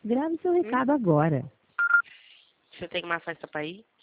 Grave seu recado agora. Você tem uma festa pra ir?